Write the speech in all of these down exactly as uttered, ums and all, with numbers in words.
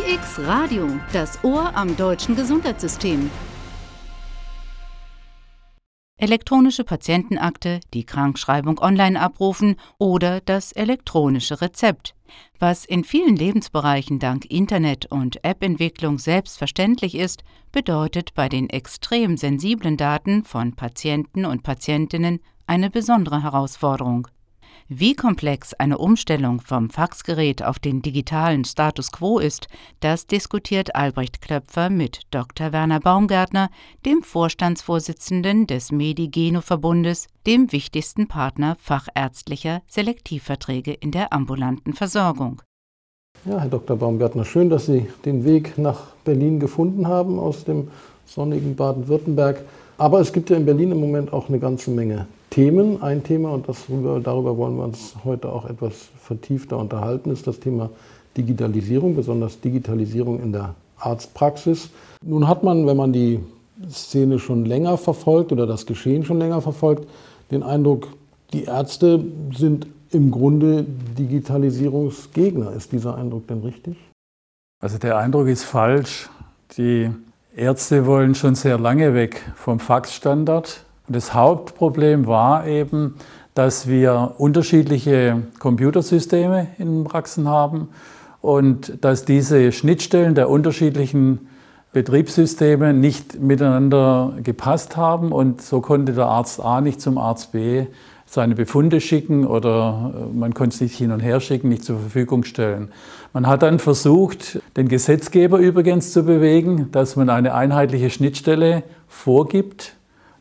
D X Radio, das Ohr am deutschen Gesundheitssystem. Elektronische Patientenakte, die Krankschreibung online abrufen oder das elektronische Rezept. Was in vielen Lebensbereichen dank Internet- und App-Entwicklung selbstverständlich ist, bedeutet bei den extrem sensiblen Daten von Patienten und Patientinnen eine besondere Herausforderung. Wie komplex eine Umstellung vom Faxgerät auf den digitalen Status quo ist, das diskutiert Albrecht Klöpfer mit Doktor Werner Baumgärtner, dem Vorstandsvorsitzenden des Medi-Geno-Verbundes, dem wichtigsten Partner fachärztlicher Selektivverträge in der ambulanten Versorgung. Ja, Herr Doktor Baumgärtner, schön, dass Sie den Weg nach Berlin gefunden haben aus dem sonnigen Baden-Württemberg. Aber es gibt ja in Berlin im Moment auch eine ganze Menge Themen. Ein Thema, und das, darüber wollen wir uns heute auch etwas vertiefter unterhalten, ist das Thema Digitalisierung, besonders Digitalisierung in der Arztpraxis. Nun hat man, wenn man die Szene schon länger verfolgt oder das Geschehen schon länger verfolgt, den Eindruck, die Ärzte sind im Grunde Digitalisierungsgegner. Ist dieser Eindruck denn richtig? Also der Eindruck ist falsch. Die Ärzte wollen schon sehr lange weg vom Faxstandard. Und das Hauptproblem war eben, dass wir unterschiedliche Computersysteme in den Praxen haben und dass diese Schnittstellen der unterschiedlichen Betriebssysteme nicht miteinander gepasst haben. Und so konnte der Arzt A nicht zum Arzt B seine Befunde schicken oder man konnte es nicht hin und her schicken, nicht zur Verfügung stellen. Man hat dann versucht, den Gesetzgeber übrigens zu bewegen, dass man eine einheitliche Schnittstelle vorgibt.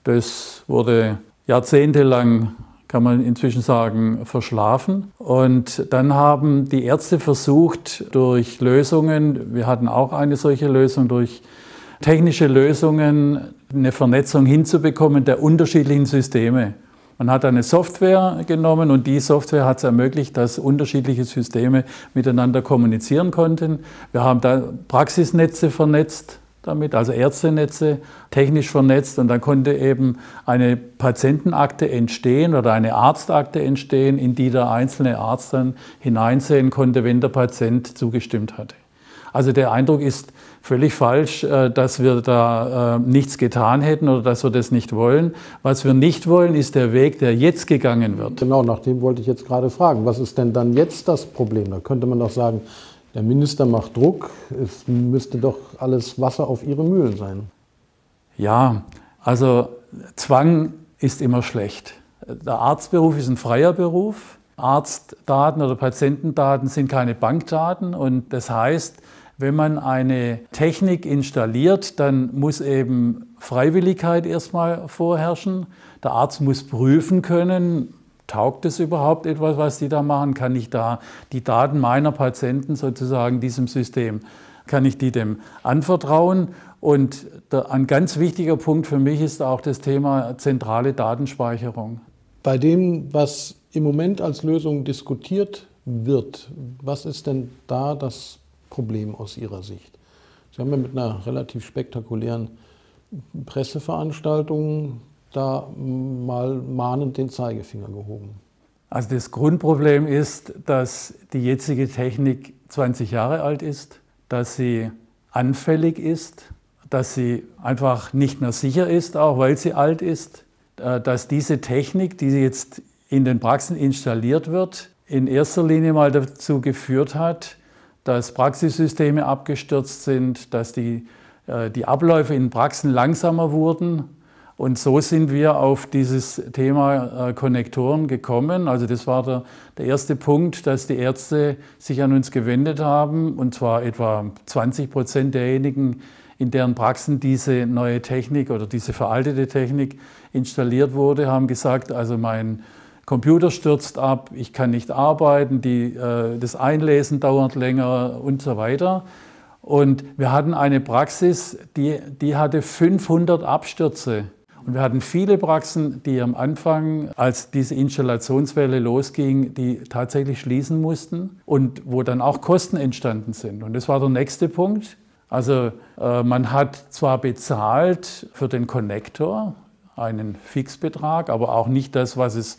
Das wurde jahrzehntelang, kann man inzwischen sagen, verschlafen. Und dann haben die Ärzte versucht, durch Lösungen, wir hatten auch eine solche Lösung, durch technische Lösungen eine Vernetzung hinzubekommen der unterschiedlichen Systeme. Man hat eine Software genommen und die Software hat es ermöglicht, dass unterschiedliche Systeme miteinander kommunizieren konnten. Wir haben da Praxisnetze vernetzt damit, also Ärztenetze, technisch vernetzt, und dann konnte eben eine Patientenakte entstehen oder eine Arztakte entstehen, in die der einzelne Arzt dann hineinsehen konnte, wenn der Patient zugestimmt hatte. Also der Eindruck ist völlig falsch, dass wir da nichts getan hätten oder dass wir das nicht wollen. Was wir nicht wollen, ist der Weg, der jetzt gegangen wird. Genau, nach dem wollte ich jetzt gerade fragen. Was ist denn dann jetzt das Problem? Da könnte man doch sagen, der Minister macht Druck, es müsste doch alles Wasser auf ihre Mühlen sein. Ja, also Zwang ist immer schlecht. Der Arztberuf ist ein freier Beruf. Arztdaten oder Patientendaten sind keine Bankdaten, und das heißt, wenn man eine Technik installiert, dann muss eben Freiwilligkeit erstmal vorherrschen. Der Arzt muss prüfen können, taugt es überhaupt etwas, was die da machen? Kann ich da die Daten meiner Patienten sozusagen diesem System, kann ich die dem anvertrauen? Und der, ein ganz wichtiger Punkt für mich ist auch das Thema zentrale Datenspeicherung. Bei dem, was im Moment als Lösung diskutiert wird, was ist denn da das Problem aus Ihrer Sicht? Sie haben ja mit einer relativ spektakulären Presseveranstaltung da mal mahnend den Zeigefinger gehoben. Also das Grundproblem ist, dass die jetzige Technik zwanzig Jahre alt ist, dass sie anfällig ist, dass sie einfach nicht mehr sicher ist, auch weil sie alt ist, dass diese Technik, die jetzt in den Praxen installiert wird, in erster Linie mal dazu geführt hat, dass Praxissysteme abgestürzt sind, dass die, die Abläufe in Praxen langsamer wurden. Und so sind wir auf dieses Thema äh, Konnektoren gekommen. Also das war der, der erste Punkt, dass die Ärzte sich an uns gewendet haben, und zwar etwa zwanzig Prozent derjenigen, in deren Praxen diese neue Technik oder diese veraltete Technik installiert wurde, haben gesagt, also mein Computer stürzt ab, ich kann nicht arbeiten, die, äh, das Einlesen dauert länger und so weiter. Und wir hatten eine Praxis, die, die hatte fünfhundert Abstürze. Und wir hatten viele Praxen, die am Anfang, als diese Installationswelle losging, die tatsächlich schließen mussten und wo dann auch Kosten entstanden sind. Und das war der nächste Punkt. Also äh, man hat zwar bezahlt für den Konnektor einen Fixbetrag, aber auch nicht das, was es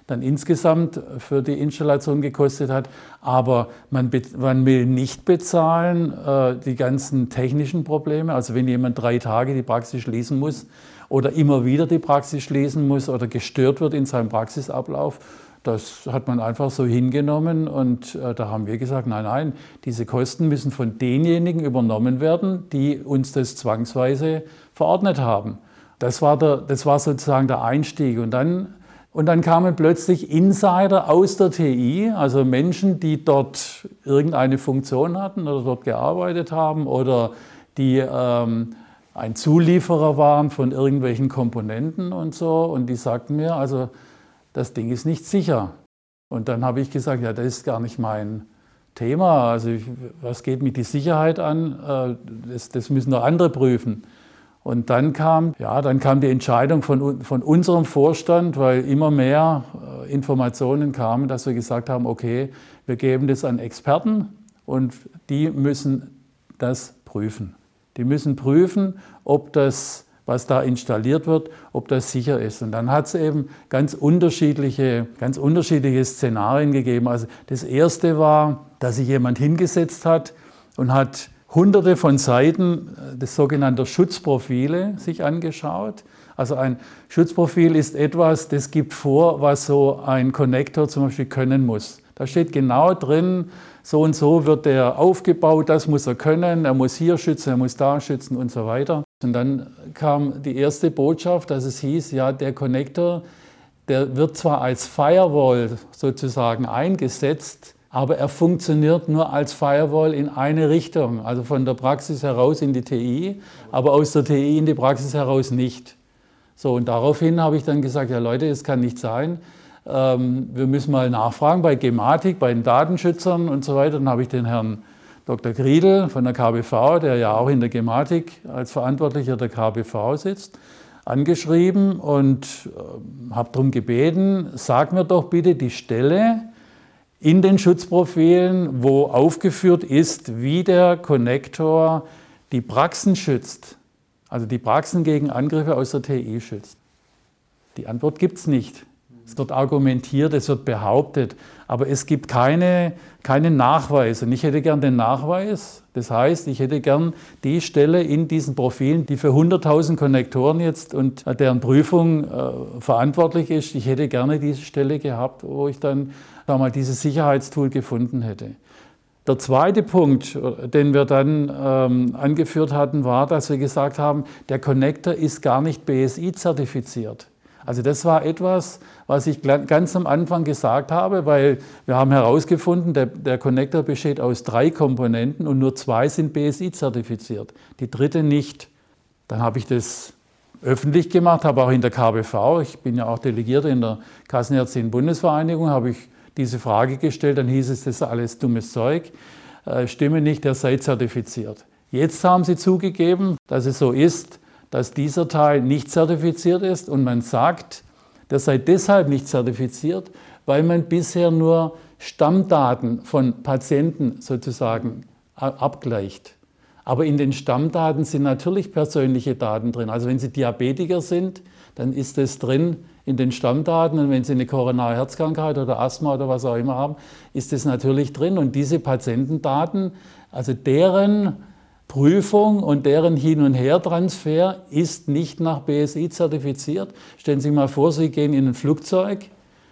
dann insgesamt für die Installation gekostet hat. Aber man, man will nicht bezahlen äh, die ganzen technischen Probleme. Also wenn jemand drei Tage die Praxis schließen muss oder immer wieder die Praxis schließen muss oder gestört wird in seinem Praxisablauf, das hat man einfach so hingenommen und äh, da haben wir gesagt, nein, nein, diese Kosten müssen von denjenigen übernommen werden, die uns das zwangsweise verordnet haben. Das war, der, das war sozusagen der Einstieg. Und dann, und dann kamen plötzlich Insider aus der T I, also Menschen, die dort irgendeine Funktion hatten oder dort gearbeitet haben oder die ähm, ein Zulieferer waren von irgendwelchen Komponenten und so. Und die sagten mir, also das Ding ist nicht sicher. Und dann habe ich gesagt, ja, das ist gar nicht mein Thema. Also ich, was geht mich die Sicherheit an? Das, das müssen doch andere prüfen. Und dann kam, ja, dann kam die Entscheidung von, von unserem Vorstand, weil immer mehr Informationen kamen, dass wir gesagt haben, okay, wir geben das an Experten und die müssen das prüfen. Die müssen prüfen, ob das, was da installiert wird, ob das sicher ist. Und dann hat es eben ganz unterschiedliche, ganz unterschiedliche Szenarien gegeben. Also das erste war, dass sich jemand hingesetzt hat und hat hunderte von Seiten des sogenannten Schutzprofile sich angeschaut. Also ein Schutzprofil ist etwas, das gibt vor, was so ein Connector zum Beispiel können muss. Da steht genau drin, so und so wird der aufgebaut, das muss er können, er muss hier schützen, er muss da schützen und so weiter. Und dann kam die erste Botschaft, dass es hieß, ja, der Connector, der wird zwar als Firewall sozusagen eingesetzt, aber er funktioniert nur als Firewall in eine Richtung, also von der Praxis heraus in die T I, aber aus der T I in die Praxis heraus nicht. So, und daraufhin habe ich dann gesagt, ja Leute, das kann nicht sein. Ähm, wir müssen mal nachfragen bei Gematik, bei den Datenschützern und so weiter. Dann habe ich den Herrn Doktor Griedel von der K B V, der ja auch in der Gematik als Verantwortlicher der K B V sitzt, angeschrieben und äh, habe darum gebeten, sag mir doch bitte die Stelle in den Schutzprofilen, wo aufgeführt ist, wie der Connector die Praxen schützt, also die Praxen gegen Angriffe aus der T I schützt. Die Antwort gibt es nicht. Es wird argumentiert, es wird behauptet, aber es gibt keine, keinen Nachweis. Und ich hätte gern den Nachweis. Das heißt, ich hätte gern die Stelle in diesen Profilen, die für hunderttausend Konnektoren jetzt und deren Prüfung äh, verantwortlich ist. Ich hätte gerne diese Stelle gehabt, wo ich dann sag mal, dieses Sicherheitstool gefunden hätte. Der zweite Punkt, den wir dann ähm, angeführt hatten, war, dass wir gesagt haben, der Connector ist gar nicht B S I-zertifiziert. Also das war etwas, was ich ganz am Anfang gesagt habe, weil wir haben herausgefunden, der, der Connector besteht aus drei Komponenten und nur zwei sind B S I-zertifiziert, die dritte nicht. Dann habe ich das öffentlich gemacht, habe auch in der K B V, ich bin ja auch Delegierter in der Kassenärztlichen Bundesvereinigung, habe ich diese Frage gestellt, dann hieß es, das ist alles dummes Zeug, äh, stimme nicht, der sei zertifiziert. Jetzt haben sie zugegeben, dass es so ist, dass dieser Teil nicht zertifiziert ist und man sagt, der sei deshalb nicht zertifiziert, weil man bisher nur Stammdaten von Patienten sozusagen abgleicht. Aber in den Stammdaten sind natürlich persönliche Daten drin. Also wenn Sie Diabetiker sind, dann ist das drin in den Stammdaten. Und wenn Sie eine koronare Herzkrankheit oder Asthma oder was auch immer haben, ist das natürlich drin. Und diese Patientendaten, also deren Prüfung und deren Hin- und Her-Transfer ist nicht nach B S I zertifiziert. Stellen Sie sich mal vor, Sie gehen in ein Flugzeug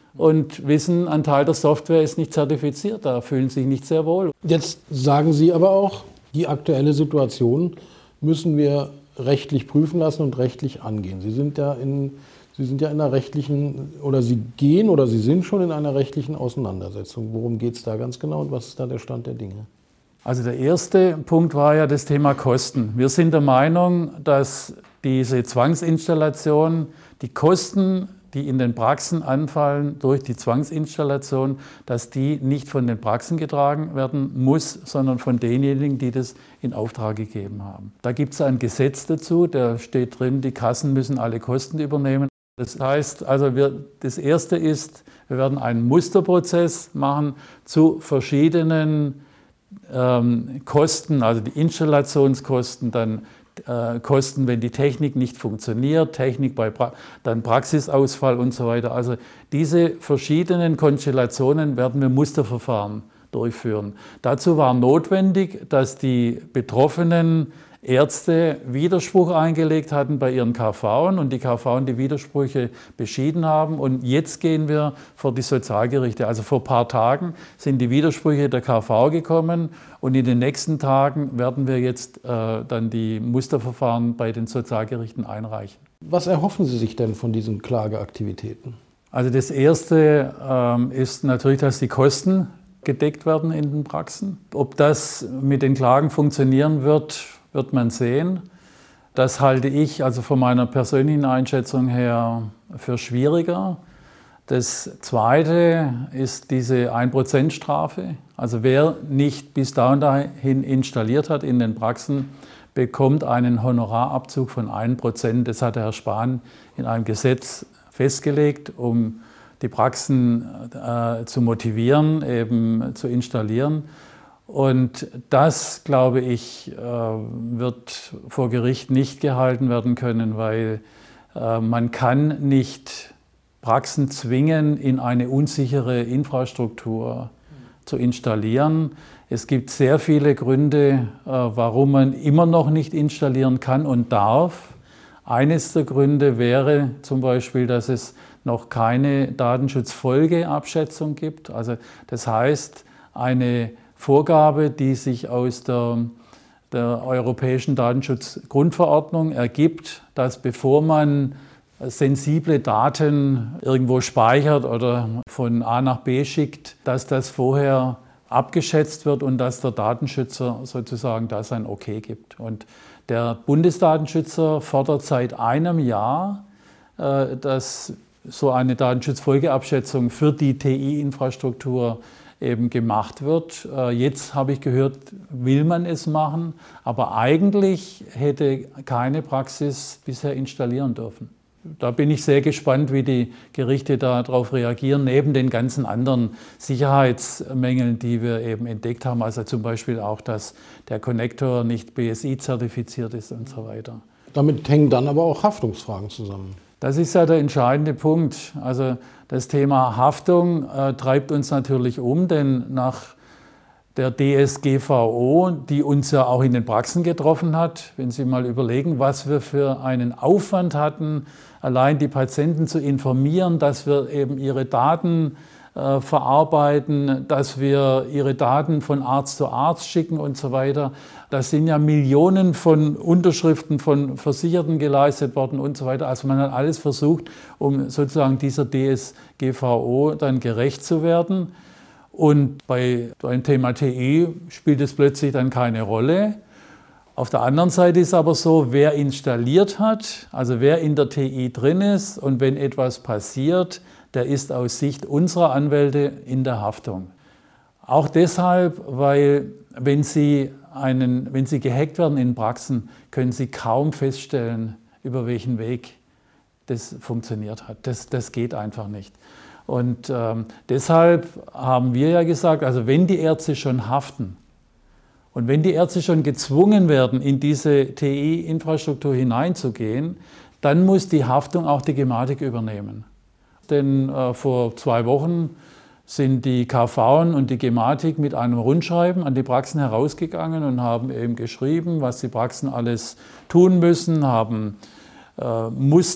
und wissen, ein Teil der Software ist nicht zertifiziert. Da fühlen Sie sich nicht sehr wohl. Jetzt sagen Sie aber auch, die aktuelle Situation müssen wir rechtlich prüfen lassen und rechtlich angehen. Sie sind ja in, Sie sind ja in einer rechtlichen, oder Sie gehen oder Sie sind schon in einer rechtlichen Auseinandersetzung. Worum geht es da ganz genau und was ist da der Stand der Dinge? Also der erste Punkt war ja das Thema Kosten. Wir sind der Meinung, dass diese Zwangsinstallation, die Kosten, die in den Praxen anfallen durch die Zwangsinstallation, dass die nicht von den Praxen getragen werden muss, sondern von denjenigen, die das in Auftrag gegeben haben. Da gibt es ein Gesetz dazu, da steht drin, die Kassen müssen alle Kosten übernehmen. Das heißt, also wir, das Erste ist, wir werden einen Musterprozess machen zu verschiedenen ähm, Kosten, also die Installationskosten, dann äh, Kosten, wenn die Technik nicht funktioniert, Technik bei pra- dann Praxisausfall und so weiter. Also diese verschiedenen Konstellationen werden wir Musterverfahren durchführen. Dazu war notwendig, dass die betroffenen Ärzte Widerspruch eingelegt hatten bei ihren K Vs und die K Vs die Widersprüche beschieden haben. Und jetzt gehen wir vor die Sozialgerichte. Also vor ein paar Tagen sind die Widersprüche der K V gekommen und in den nächsten Tagen werden wir jetzt äh, dann die Musterverfahren bei den Sozialgerichten einreichen. Was erhoffen Sie sich denn von diesen Klageaktivitäten? Also das Erste ähm, ist natürlich, dass die Kosten gedeckt werden in den Praxen. Ob das mit den Klagen funktionieren wird, wird man sehen. Das halte ich also von meiner persönlichen Einschätzung her für schwieriger. Das Zweite ist diese ein Prozent Strafe. Also wer nicht bis da und dahin installiert hat in den Praxen, bekommt einen Honorarabzug von ein Prozent. Das hat der Herr Spahn in einem Gesetz festgelegt, um die Praxen äh, zu motivieren, eben zu installieren. Und das, glaube ich, äh, wird vor Gericht nicht gehalten werden können, weil äh, man kann nicht Praxen zwingen, in eine unsichere Infrastruktur zu installieren. Es gibt sehr viele Gründe, äh, warum man immer noch nicht installieren kann und darf. Eines der Gründe wäre zum Beispiel, dass es noch keine Datenschutzfolgeabschätzung gibt. Also das heißt, eine Vorgabe, die sich aus der, der Europäischen Datenschutzgrundverordnung ergibt, dass bevor man sensible Daten irgendwo speichert oder von A nach B schickt, dass das vorher abgeschätzt wird und dass der Datenschützer sozusagen da sein Okay gibt. Und der Bundesdatenschützer fordert seit einem Jahr, dass so eine Datenschutzfolgeabschätzung für die T I-Infrastruktur eben gemacht wird. Jetzt habe ich gehört, will man es machen, aber eigentlich hätte keine Praxis bisher installieren dürfen. Da bin ich sehr gespannt, wie die Gerichte darauf reagieren, neben den ganzen anderen Sicherheitsmängeln, die wir eben entdeckt haben. Also zum Beispiel auch, dass der Konnektor nicht B S I-zertifiziert ist und so weiter. Damit hängen dann aber auch Haftungsfragen zusammen. Das ist ja der entscheidende Punkt. Also das Thema Haftung äh, treibt uns natürlich um, denn nach der D S G V O, die uns ja auch in den Praxen getroffen hat, wenn Sie mal überlegen, was wir für einen Aufwand hatten, allein die Patienten zu informieren, dass wir eben ihre Daten äh, verarbeiten, dass wir ihre Daten von Arzt zu Arzt schicken und so weiter. Das sind ja Millionen von Unterschriften von Versicherten geleistet worden und so weiter. Also man hat alles versucht, um sozusagen dieser D S G V O dann gerecht zu werden. Und bei dem Thema T I spielt es plötzlich dann keine Rolle. Auf der anderen Seite ist aber so, wer installiert hat, also wer in der T I drin ist und wenn etwas passiert, der ist aus Sicht unserer Anwälte in der Haftung. Auch deshalb, weil wenn Sie, einen, wenn Sie gehackt werden in Praxen, können Sie kaum feststellen, über welchen Weg das funktioniert hat. Das, das geht einfach nicht. Und ähm, deshalb haben wir ja gesagt, also wenn die Ärzte schon haften und wenn die Ärzte schon gezwungen werden, in diese T I-Infrastruktur hineinzugehen, dann muss die Haftung auch die Gematik übernehmen. Denn äh, vor zwei Wochen sind die K V und die Gematik mit einem Rundschreiben an die Praxen herausgegangen und haben eben geschrieben, was die Praxen alles tun müssen, haben äh,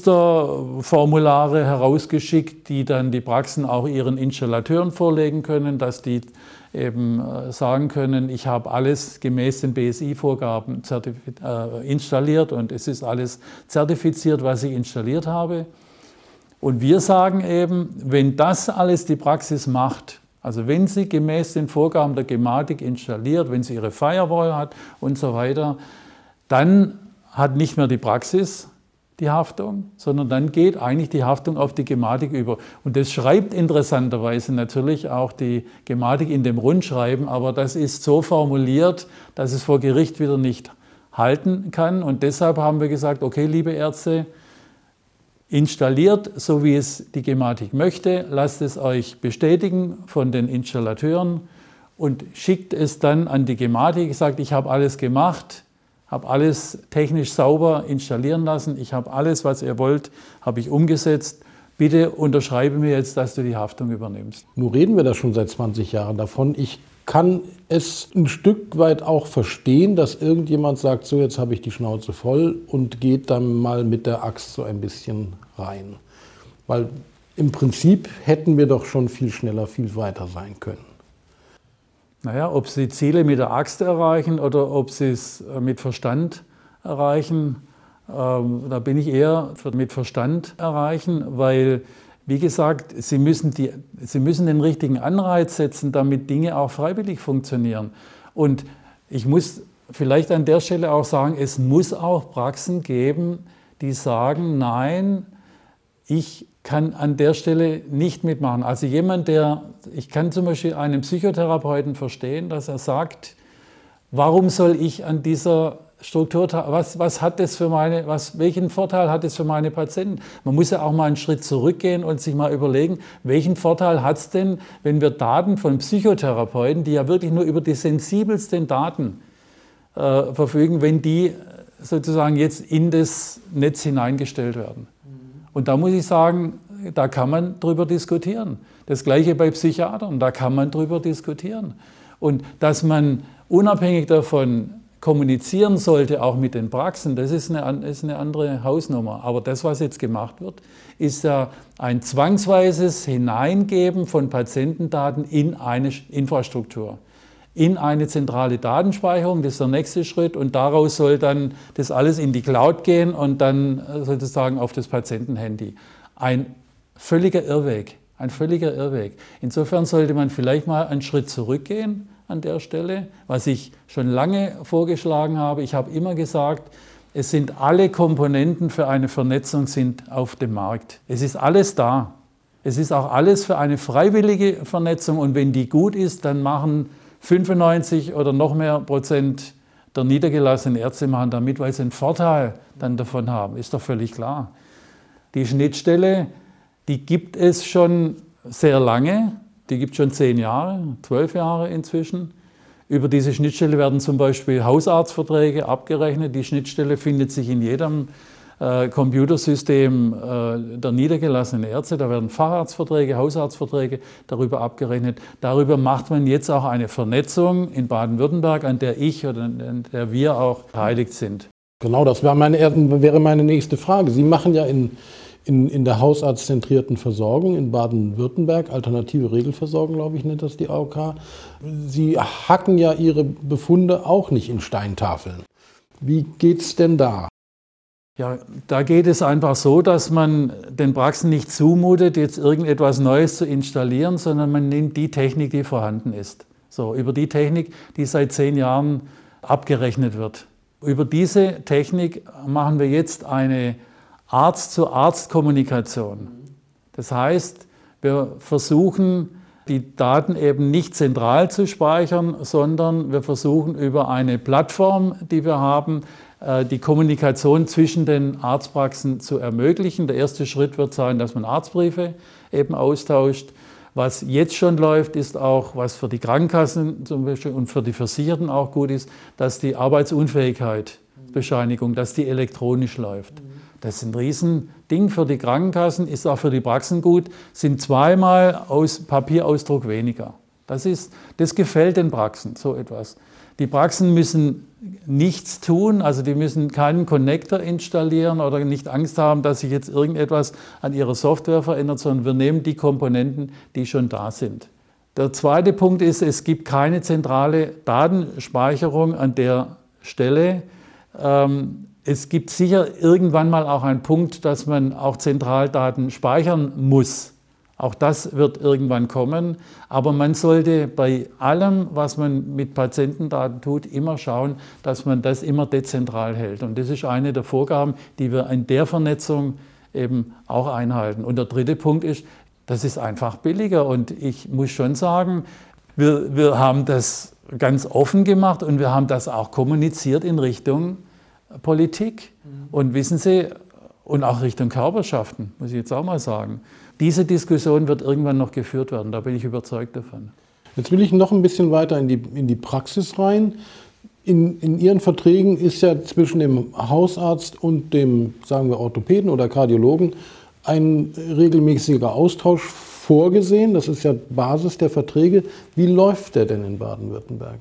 Musterformulare herausgeschickt, die dann die Praxen auch ihren Installateuren vorlegen können, dass die eben äh, sagen können, ich habe alles gemäß den B S I-Vorgaben äh, installiert und es ist alles zertifiziert, was ich installiert habe. Und wir sagen eben, wenn das alles die Praxis macht, also wenn sie gemäß den Vorgaben der Gematik installiert, wenn sie ihre Firewall hat und so weiter, dann hat nicht mehr die Praxis die Haftung, sondern dann geht eigentlich die Haftung auf die Gematik über. Und das schreibt interessanterweise natürlich auch die Gematik in dem Rundschreiben, aber das ist so formuliert, dass es vor Gericht wieder nicht halten kann. Und deshalb haben wir gesagt, okay, liebe Ärzte, installiert, so wie es die Gematik möchte, lasst es euch bestätigen von den Installateuren und schickt es dann an die Gematik, sagt, ich habe alles gemacht, habe alles technisch sauber installieren lassen, ich habe alles, was ihr wollt, habe ich umgesetzt. Bitte unterschreibe mir jetzt, dass du die Haftung übernimmst. Nun reden wir da schon seit zwanzig Jahren davon. Ich kann es ein Stück weit auch verstehen, dass irgendjemand sagt, so jetzt habe ich die Schnauze voll und geht dann mal mit der Axt so ein bisschen rein. Weil im Prinzip hätten wir doch schon viel schneller, viel weiter sein können. Naja, ob sie Ziele mit der Axt erreichen oder ob sie es mit Verstand erreichen, ähm, da bin ich eher für mit Verstand erreichen, weil, wie gesagt, sie müssen, die, sie müssen den richtigen Anreiz setzen, damit Dinge auch freiwillig funktionieren. Und ich muss vielleicht an der Stelle auch sagen, es muss auch Praxen geben, die sagen, nein, ich kann an der Stelle nicht mitmachen. Also jemand, der, ich kann zum Beispiel einen Psychotherapeuten verstehen, dass er sagt, warum soll ich an dieser Struktur, was, was hat das für meine, was, welchen Vorteil hat es für meine Patienten? Man muss ja auch mal einen Schritt zurückgehen und sich mal überlegen, welchen Vorteil hat es denn, wenn wir Daten von Psychotherapeuten, die ja wirklich nur über die sensibelsten Daten äh, verfügen, wenn die sozusagen jetzt in das Netz hineingestellt werden. Und da muss ich sagen, da kann man drüber diskutieren. Das Gleiche bei Psychiatern, da kann man drüber diskutieren. Und dass man unabhängig davon kommunizieren sollte, auch mit den Praxen, das ist eine, ist eine andere Hausnummer. Aber das, was jetzt gemacht wird, ist ja ein zwangsweises Hineingeben von Patientendaten in eine Infrastruktur, in eine zentrale Datenspeicherung, das ist der nächste Schritt, und daraus soll dann das alles in die Cloud gehen und dann sozusagen auf das Patientenhandy. Ein völliger Irrweg, ein völliger Irrweg. Insofern sollte man vielleicht mal einen Schritt zurückgehen an der Stelle, was ich schon lange vorgeschlagen habe. Ich habe immer gesagt, es sind alle Komponenten für eine Vernetzung sind auf dem Markt. Es ist alles da. Es ist auch alles für eine freiwillige Vernetzung, und wenn die gut ist, dann machen fünfundneunzig oder noch mehr Prozent der niedergelassenen Ärzte machen damit, weil sie einen Vorteil dann davon haben, ist doch völlig klar. Die Schnittstelle, die gibt es schon sehr lange, die gibt es schon zehn Jahre, zwölf Jahre inzwischen. Über diese Schnittstelle werden zum Beispiel Hausarztverträge abgerechnet. Die Schnittstelle findet sich in jedem äh, Computersystem äh, der niedergelassenen Ärzte. Da werden Facharztverträge, Hausarztverträge darüber abgerechnet. Darüber macht man jetzt auch eine Vernetzung in Baden-Württemberg, an der ich oder an der wir auch beteiligt sind. Genau, das wäre meine, wäre meine nächste Frage. Sie machen ja in, in, in der hausarztzentrierten Versorgung in Baden-Württemberg, alternative Regelversorgung, glaube ich, nennt das die A O K. Sie hacken ja Ihre Befunde auch nicht in Steintafeln. Wie geht's denn da? Ja, da geht es einfach so, dass man den Praxen nicht zumutet, jetzt irgendetwas Neues zu installieren, sondern man nimmt die Technik, die vorhanden ist. So, über die Technik, die seit zehn Jahren abgerechnet wird. Über diese Technik machen wir jetzt eine Arzt-zu-Arzt-Kommunikation. Das heißt, wir versuchen, die Daten eben nicht zentral zu speichern, sondern wir versuchen über eine Plattform, die wir haben, die Kommunikation zwischen den Arztpraxen zu ermöglichen. Der erste Schritt wird sein, dass man Arztbriefe eben austauscht. Was jetzt schon läuft, ist auch, was für die Krankenkassen zum Beispiel und für die Versicherten auch gut ist, dass die Arbeitsunfähigkeitsbescheinigung, dass die elektronisch läuft. Das ist ein Riesending für die Krankenkassen, ist auch für die Praxen gut, sind zweimal aus Papierausdruck weniger. Das, ist, das gefällt den Praxen, so etwas. Die Praxen müssen nichts tun, also die müssen keinen Connector installieren oder nicht Angst haben, dass sich jetzt irgendetwas an ihrer Software verändert, sondern wir nehmen die Komponenten, die schon da sind. Der zweite Punkt ist, es gibt keine zentrale Datenspeicherung an der Stelle. Es gibt sicher irgendwann mal auch einen Punkt, dass man auch zentral Daten speichern muss. Auch das wird irgendwann kommen, aber man sollte bei allem, was man mit Patientendaten tut, immer schauen, dass man das immer dezentral hält. Und das ist eine der Vorgaben, die wir in der Vernetzung eben auch einhalten. Und der dritte Punkt ist, das ist einfach billiger. Und ich muss schon sagen, wir, wir haben das ganz offen gemacht und wir haben das auch kommuniziert in Richtung Politik. Und wissen Sie, und auch Richtung Körperschaften, muss ich jetzt auch mal sagen. Diese Diskussion wird irgendwann noch geführt werden, da bin ich überzeugt davon. Jetzt will ich noch ein bisschen weiter in die, in die Praxis rein. In, in Ihren Verträgen ist ja zwischen dem Hausarzt und dem, sagen wir, Orthopäden oder Kardiologen ein regelmäßiger Austausch vorgesehen. Das ist ja Basis der Verträge. Wie läuft der denn in Baden-Württemberg?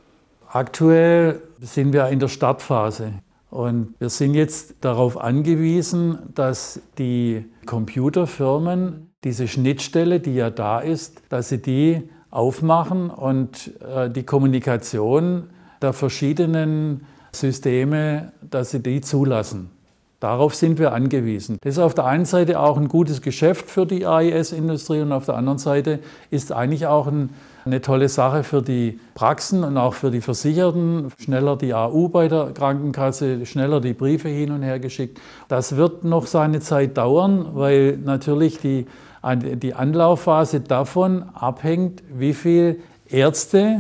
Aktuell sind wir in der Startphase und wir sind jetzt darauf angewiesen, dass die Computerfirmen diese Schnittstelle, die ja da ist, dass sie die aufmachen und äh, die Kommunikation der verschiedenen Systeme, dass sie die zulassen. Darauf sind wir angewiesen. Das ist auf der einen Seite auch ein gutes Geschäft für die A I S-Industrie und auf der anderen Seite ist eigentlich auch ein, eine tolle Sache für die Praxen und auch für die Versicherten. Schneller die A U bei der Krankenkasse, schneller die Briefe hin und her geschickt. Das wird noch seine Zeit dauern, weil natürlich die, die Anlaufphase davon abhängt, wie viele Ärzte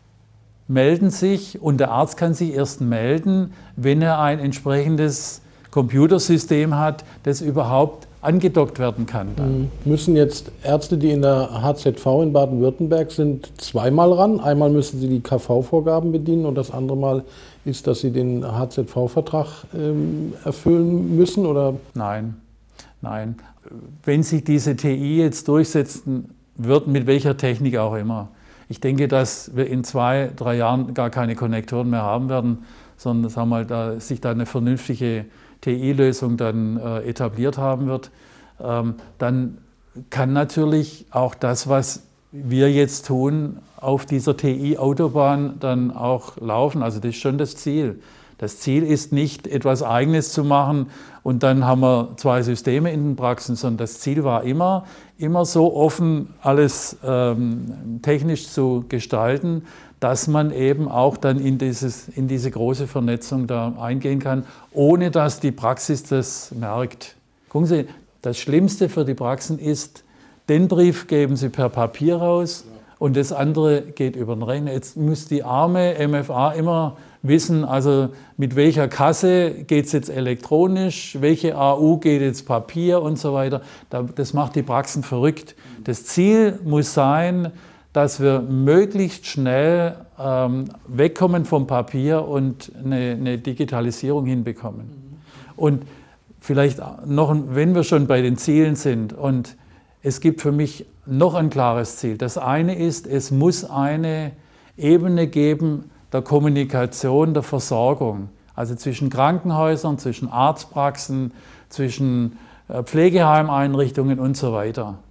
melden sich und der Arzt kann sich erst melden, wenn er ein entsprechendes Computersystem hat, das überhaupt angedockt werden kann. Dann. Müssen jetzt Ärzte, die in der H Z V in Baden-Württemberg sind, zweimal ran? Einmal müssen sie die K V-Vorgaben bedienen und das andere Mal ist, dass sie den H Z V-Vertrag ähm, erfüllen müssen? Oder? Nein, nein. Wenn sich diese T I jetzt durchsetzen wird, mit welcher Technik auch immer, ich denke, dass wir in zwei, drei Jahren gar keine Konnektoren mehr haben werden, sondern sagen wir mal, da sich da eine vernünftige T I-Lösung dann äh, etabliert haben wird, ähm, dann kann natürlich auch das, was wir jetzt tun, auf dieser T I-Autobahn dann auch laufen. Also das ist schon das Ziel. Das Ziel ist nicht, etwas Eigenes zu machen und dann haben wir zwei Systeme in den Praxen, sondern das Ziel war immer, immer so offen alles ähm, technisch zu gestalten, dass man eben auch dann in, dieses, in diese große Vernetzung da eingehen kann, ohne dass die Praxis das merkt. Gucken Sie, das Schlimmste für die Praxen ist, den Brief geben Sie per Papier raus und das andere geht über den Rechner. Jetzt muss die arme M F A immer wissen, also mit welcher Kasse geht es jetzt elektronisch, welche A U geht jetzt Papier und so weiter. Das macht die Praxen verrückt. Das Ziel muss sein, dass wir möglichst schnell ähm, wegkommen vom Papier und eine, eine Digitalisierung hinbekommen. Und vielleicht noch, wenn wir schon bei den Zielen sind, und es gibt für mich noch ein klares Ziel. Das eine ist, es muss eine Ebene geben der Kommunikation, der Versorgung, also zwischen Krankenhäusern, zwischen Arztpraxen, zwischen äh, Pflegeheimeinrichtungen und so weiter.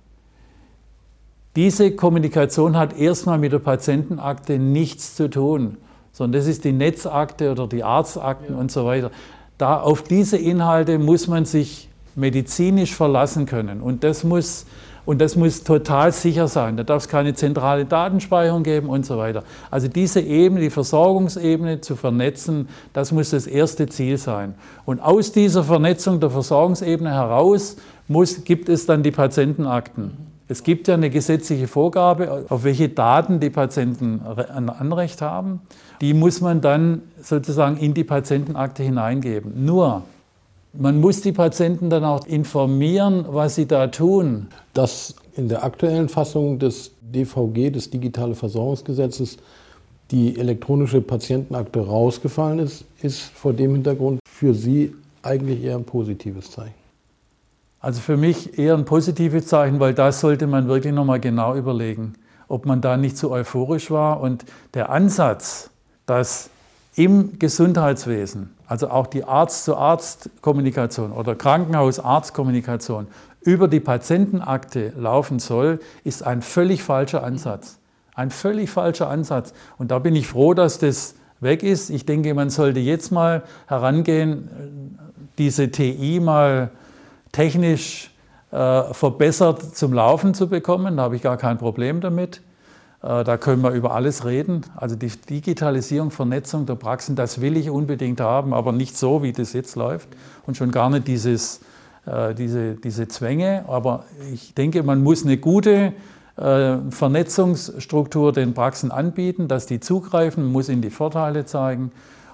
Diese Kommunikation hat erstmal mit der Patientenakte nichts zu tun, sondern das ist die Netzakte oder die Arztakten ja. und so weiter. Da, auf diese Inhalte muss man sich medizinisch verlassen können und das muss, und das muss total sicher sein. Da darf es keine zentrale Datenspeicherung geben und so weiter. Also diese Ebene, die Versorgungsebene zu vernetzen, das muss das erste Ziel sein. Und aus dieser Vernetzung der Versorgungsebene heraus muss, gibt es dann die Patientenakten. Es gibt ja eine gesetzliche Vorgabe, auf welche Daten die Patienten ein Anrecht haben. Die muss man dann sozusagen in die Patientenakte hineingeben. Nur, man muss die Patienten dann auch informieren, was sie da tun. Dass in der aktuellen Fassung des D V G, des Digitale Versorgungsgesetzes, die elektronische Patientenakte rausgefallen ist, ist vor dem Hintergrund für Sie eigentlich eher ein positives Zeichen. Also für mich eher ein positives Zeichen, weil das sollte man wirklich nochmal genau überlegen, ob man da nicht zu euphorisch war. Und der Ansatz, dass im Gesundheitswesen, also auch die Arzt-zu-Arzt-Kommunikation oder Krankenhaus-Arzt-Kommunikation über die Patientenakte laufen soll, ist ein völlig falscher Ansatz. Ein völlig falscher Ansatz. Und da bin ich froh, dass das weg ist. Ich denke, man sollte jetzt mal herangehen, diese T I mal technisch äh, verbessert zum Laufen zu bekommen. Da habe ich gar kein Problem damit. Äh, da können wir über alles reden. Also die Digitalisierung, Vernetzung der Praxen, das will ich unbedingt haben, aber nicht so, wie das jetzt läuft und schon gar nicht dieses, äh, diese, diese Zwänge. Aber ich denke, man muss eine gute äh, Vernetzungsstruktur den Praxen anbieten, dass die zugreifen, man muss ihnen die Vorteile zeigen.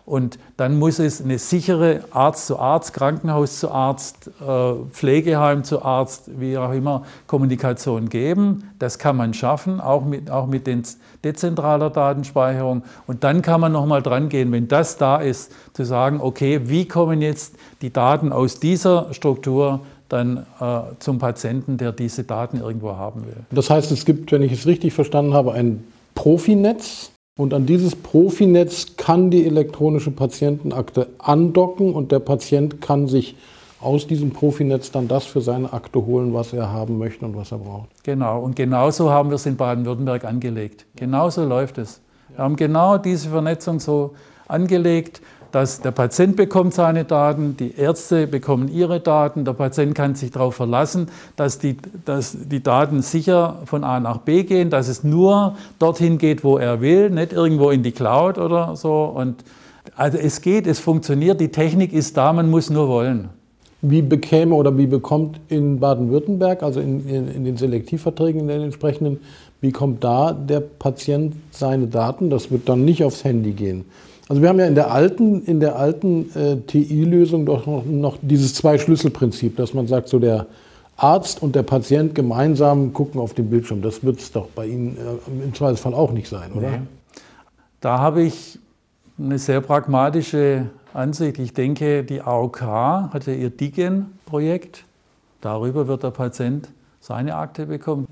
Und dann muss es eine sichere Arzt zu Arzt, Krankenhaus zu Arzt, Pflegeheim zu Arzt, wie auch immer, Kommunikation geben. Das kann man schaffen, auch mit, auch mit den dezentraler Datenspeicherung. Und dann kann man nochmal dran gehen, wenn das da ist, zu sagen, okay, wie kommen jetzt die Daten aus dieser Struktur dann äh, zum Patienten, der diese Daten irgendwo haben will. Das heißt, es gibt, wenn ich es richtig verstanden habe, ein Profinetz. Und an dieses Profinetz kann die elektronische Patientenakte andocken und der Patient kann sich aus diesem Profinetz dann das für seine Akte holen, was er haben möchte und was er braucht. Genau, und genauso haben wir es in Baden-Württemberg angelegt. Genauso läuft es. Wir haben genau diese Vernetzung so angelegt, dass der Patient bekommt seine Daten, die Ärzte bekommen ihre Daten, der Patient kann sich darauf verlassen, dass die, dass die Daten sicher von A nach B gehen, dass es nur dorthin geht, wo er will, nicht irgendwo in die Cloud oder so. Und also es geht, es funktioniert, die Technik ist da, man muss nur wollen. Wie bekäme oder wie bekommt in Baden-Württemberg, also in, in, in den Selektivverträgen, in den entsprechenden, wie kommt da der Patient seine Daten? Das wird dann nicht aufs Handy gehen. Also wir haben ja in der alten, in der alten äh, T I-Lösung doch noch, noch dieses Zwei-Schlüssel-Prinzip, dass man sagt, so der Arzt und der Patient gemeinsam gucken auf den Bildschirm. Das wird es doch bei Ihnen äh, im Zweifelsfall auch nicht sein, oder? Nee. Da habe ich eine sehr pragmatische Ansicht. Ich denke, die A O K hatte ihr D I G E N-Projekt. Darüber wird der Patient seine Akte bekommen.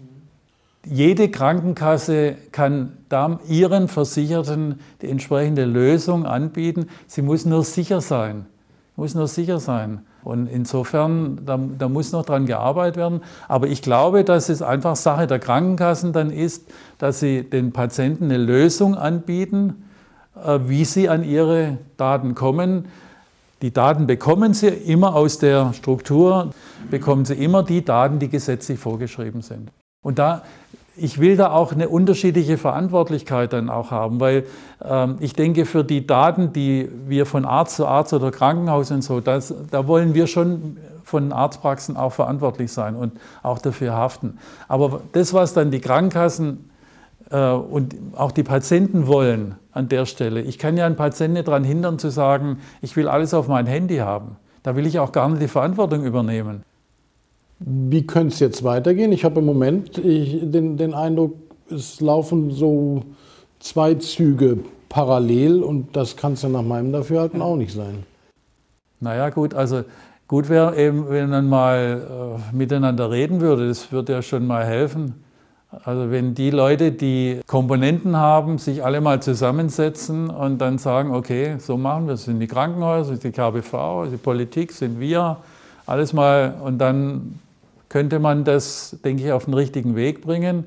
Jede Krankenkasse kann dann ihren Versicherten die entsprechende Lösung anbieten. Sie muss nur sicher sein. Muss nur sicher sein. Und insofern, da, da muss noch dran gearbeitet werden. Aber ich glaube, dass es einfach Sache der Krankenkassen dann ist, dass sie den Patienten eine Lösung anbieten, wie sie an ihre Daten kommen. Die Daten bekommen sie immer aus der Struktur, bekommen sie immer die Daten, die gesetzlich vorgeschrieben sind. Und da, ich will da auch eine unterschiedliche Verantwortlichkeit dann auch haben, weil ähm, ich denke, für die Daten, die wir von Arzt zu Arzt oder Krankenhaus und so, das, da wollen wir schon von Arztpraxen auch verantwortlich sein und auch dafür haften. Aber das, was dann die Krankenkassen äh, und auch die Patienten wollen an der Stelle, ich kann ja einen Patienten nicht daran hindern zu sagen, ich will alles auf mein Handy haben. Da will ich auch gar nicht die Verantwortung übernehmen. Wie könnte es jetzt weitergehen? Ich habe im Moment ich, den, den Eindruck, es laufen so zwei Züge parallel und das kann es ja nach meinem Dafürhalten auch nicht sein. Naja gut, also gut wäre eben, wenn man mal äh, miteinander reden würde, das würde ja schon mal helfen. Also wenn die Leute, die Komponenten haben, sich alle mal zusammensetzen und dann sagen, okay, so machen wir es, sind die Krankenhäuser, die K B V, die Politik, sind wir, alles mal und dann könnte man das, denke ich, auf den richtigen Weg bringen.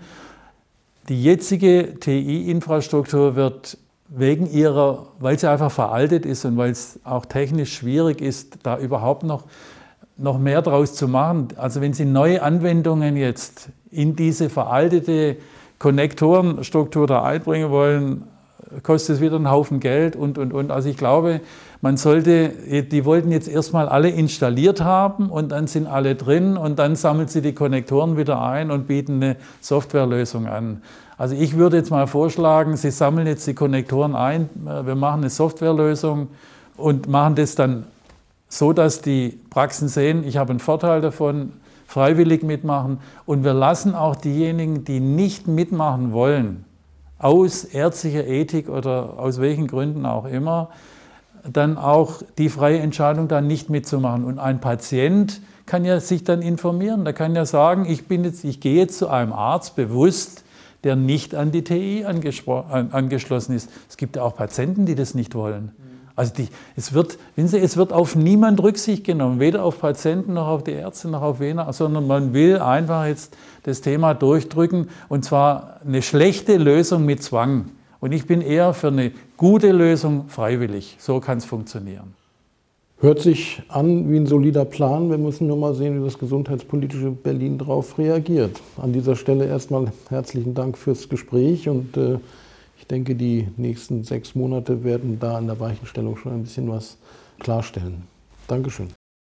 Die jetzige T I-Infrastruktur wird wegen ihrer, weil sie einfach veraltet ist und weil es auch technisch schwierig ist, da überhaupt noch, noch mehr draus zu machen. Also wenn Sie neue Anwendungen jetzt in diese veraltete Konnektorenstruktur da einbringen wollen, kostet es wieder einen Haufen Geld und, und, und. Also ich glaube, man sollte, die wollten jetzt erstmal alle installiert haben und dann sind alle drin und dann sammeln sie die Konnektoren wieder ein und bieten eine Softwarelösung an. Also ich würde jetzt mal vorschlagen, Sie sammeln jetzt die Konnektoren ein, wir machen eine Softwarelösung und machen das dann so, dass die Praxen sehen, ich habe einen Vorteil davon, freiwillig mitmachen und wir lassen auch diejenigen, die nicht mitmachen wollen, aus ärztlicher Ethik oder aus welchen Gründen auch immer, dann auch die freie Entscheidung, da nicht mitzumachen. Und ein Patient kann ja sich dann informieren, der kann ja sagen, ich, bin jetzt, ich gehe jetzt zu einem Arzt bewusst, der nicht an die T I an, angeschlossen ist. Es gibt ja auch Patienten, die das nicht wollen. Also die, es, wird, Sie, es wird auf niemand Rücksicht genommen, weder auf Patienten noch auf die Ärzte noch auf wen, sondern man will einfach jetzt das Thema durchdrücken und zwar eine schlechte Lösung mit Zwang. Und ich bin eher für eine gute Lösung freiwillig. So kann es funktionieren. Hört sich an wie ein solider Plan. Wir müssen nur mal sehen, wie das gesundheitspolitische Berlin darauf reagiert. An dieser Stelle erstmal herzlichen Dank fürs Gespräch und äh, ich denke, die nächsten sechs Monate werden da an der Weichenstellung schon ein bisschen was klarstellen. Dankeschön.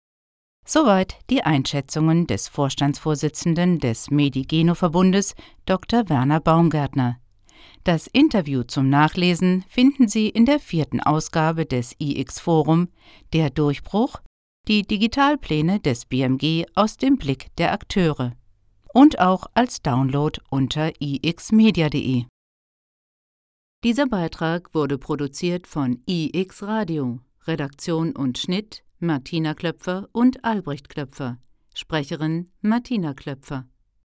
Soweit die Einschätzungen des Vorstandsvorsitzenden des Medigeno-Verbundes, Doktor Werner Baumgärtner. Das Interview zum Nachlesen finden Sie in der vierten Ausgabe des I X Forum, der Durchbruch, die Digitalpläne des B M G aus dem Blick der Akteure und auch als Download unter i x media punkt de. Dieser Beitrag wurde produziert von I X Radio, Redaktion und Schnitt Martina Klöpfer und Albrecht Klöpfer, Sprecherin Martina Klöpfer.